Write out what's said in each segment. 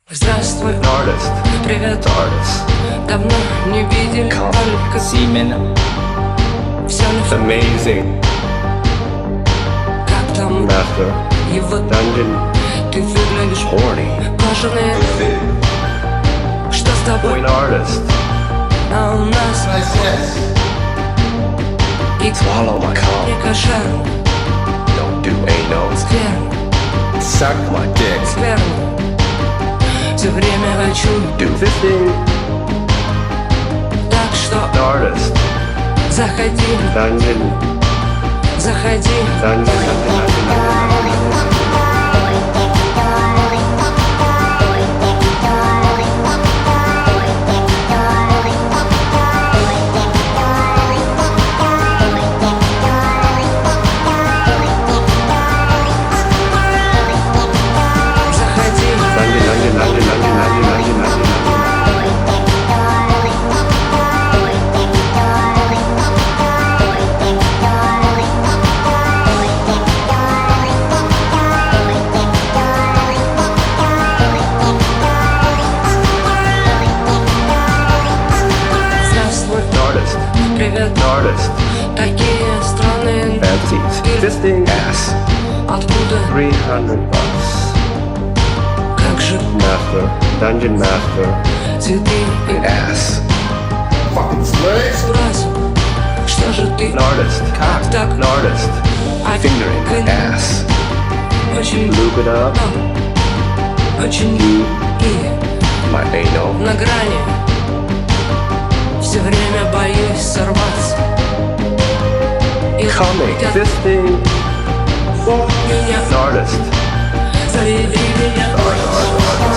Здравствуй, Artist, привет, artist, давно не видели, только see меня, все на amazing, как там master, его dungeon, ты выглядишь horny, кожаные. Что с тобой? point artist, А у нас и swallow my cum, не кошер, don't do anal, скверно, suck my dick, скверно. Все время хочу, do fisting, так что artist, заходи, dungeon, заходи. dungeon. Привет, Artist, такие странные. fancies, fisting ass, Откуда? $300, Как же master, dungeon master, цветы и ass, сбрось? Что же ты? artist, Как так? artist, fingering ass, Очень, lube it up, очень и my anal, на грани. Все время боюсь сорваться. И coming, хотят fisting, меня artist, завели меня.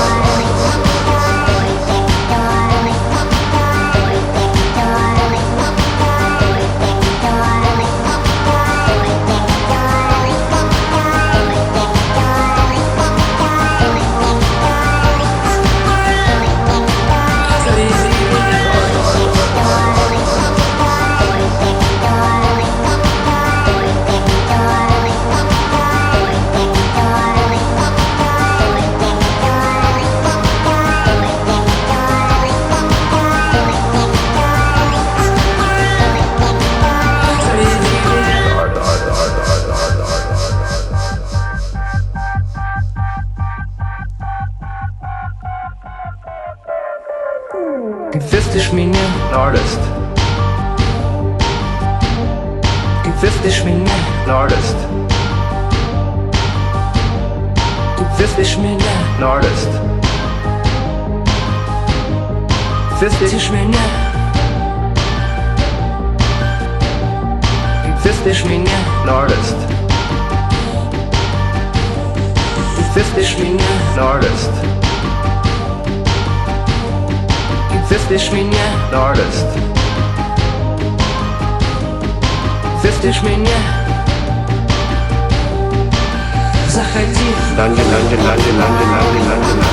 Ты фистишь меня, artist, ты фистишь меня, artist, ты фистишь меня, artist, fisting, фистишь меня, ты фистишь меня, artist, ты фистишь меня, artist, ты фистишь меня, artist, фистишь меня. Заходи. dungeon, dungeon, dungeon, dungeon, dungeon, dungeon.